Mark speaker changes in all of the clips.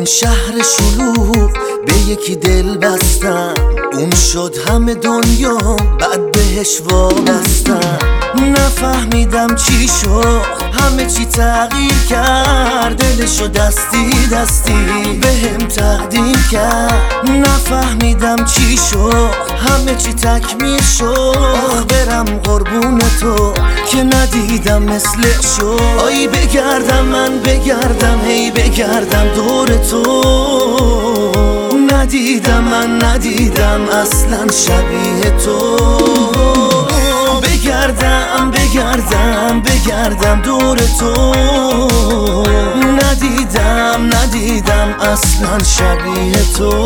Speaker 1: شهر شلوغ به یکی دل بستم، اون شد همه دنیا بعد بهش وابستم. نفهمیدم چی شد، همه چی تغییر کرد، دلشو دستی دستی بهم تقدیم کرد. نفهمیدم چی شد، همه چی تکمیل شد، برم قربون تو که ندیدم مثل شد. آی بگردم من بگردم، هی بگردم دور تو، ندیدم من ندیدم اصلا شبیه تو. بگردم بگردم بگردم دور تو، ندیدم ندیدم اصلا شبیه تو.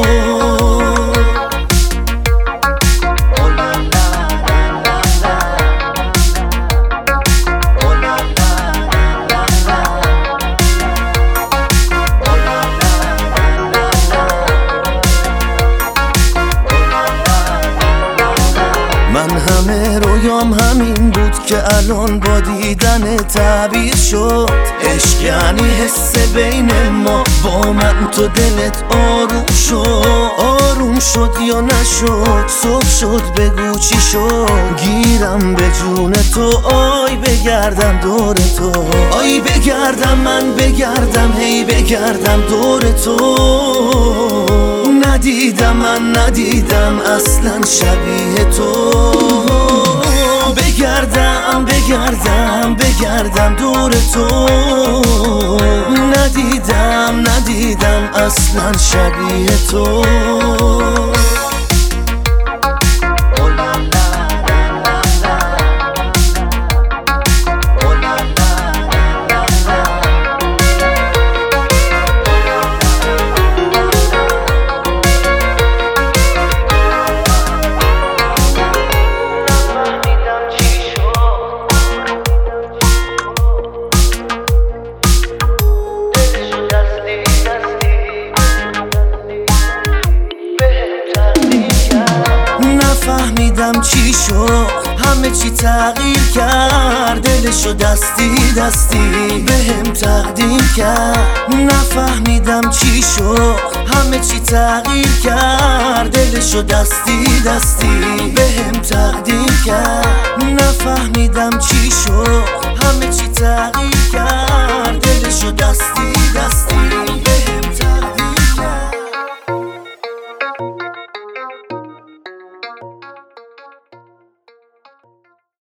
Speaker 1: من همه رویام همین بود که الان با دیدن تعبیر شد. عشق یعنی حس بین ما، با من تو دلت آروم شد. آروم شد یا نشد، صبح شد بگو چی شد. گیرم به جون تو، آی بگردم دور تو. آی بگردم من بگردم، هی بگردم دور تو، ندیدم من ندیدم اصلا شبیه تو. بگردم بگردم بگردم دور تو، ندیدم ندیدم اصلا شبیه تو. نفهمیدم چی شد، همه چی تغییر کرد، دلشو دستی دستی بهم تقدیم کرد. نفهمیدم چی شد، همه چی تغییر کرد، دلشو دستی دستی بهم تقدیم کرد. نفهمیدم چی شد، همه چی تغییر کرد، دلشو دستی دستی